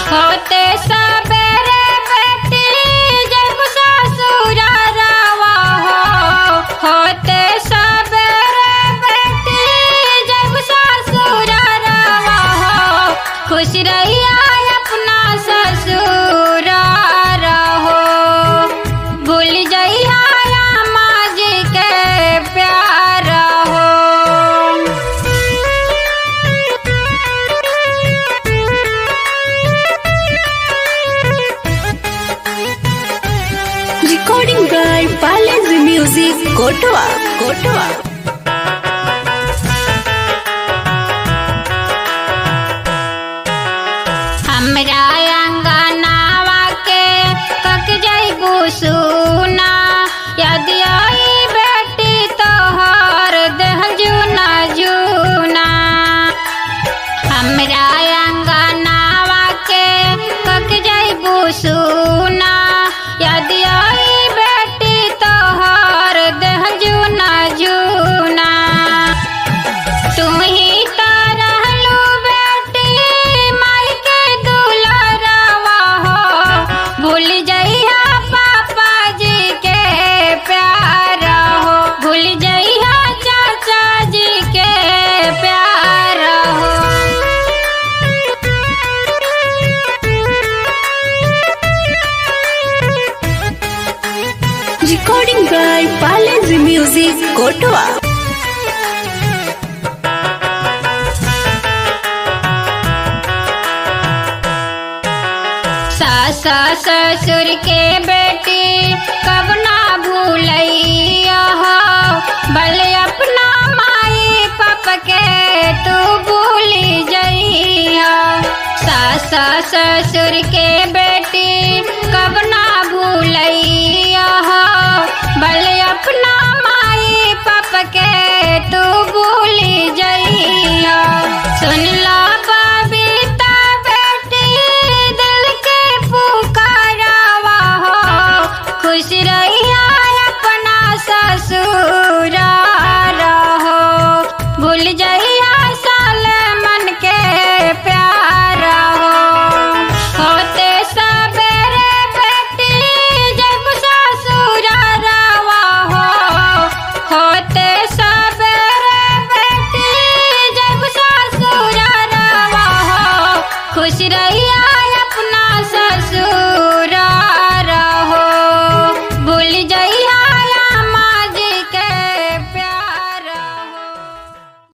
होते सबेरे बेटी जब ससुर रवा हो, होते सबेरे बेटी जब ससुर रवा हो, खुश रहिया अपना ससुर रहो, भूल जइया माँ जी के प्यार हो। Recording by Balance Music, Kotoa, Kotoa. हमरा अंगनावा के कक जइबू सुना, यदि आई बेटी तोहर देह जूना जूना। हमरा अंगनावा के कक जइबू सुना, यदि आई बेटी तोहर देह जूना जूना। तू ही तो रहलू बेटी माई के दुलरवा हो, भूल जइहा पापा जी के प्यार हो, भूल जइहा चाचा जी के प्यार हो। Recording by Balance Music, Kotoa. सास ससुर के बेटी कब ना भूलैया हो, भले अपना माई पाप के तू भूली जइया। सास ससुर के बेटी कब ना भूलैया हो, भले अपना माई पाप के तू भूली जइया। सुन ला बबीता बेटी दिल के पुकारवा हो, खुश रहिया अपना ससुर रहो, भूल जइया सलमन के प्यार हो। होते सबेरे बेटी जब ससुर रवा हो, होते सबेरे बेटी जब ससुर रवा हो, खुश रहिया अपना ससुर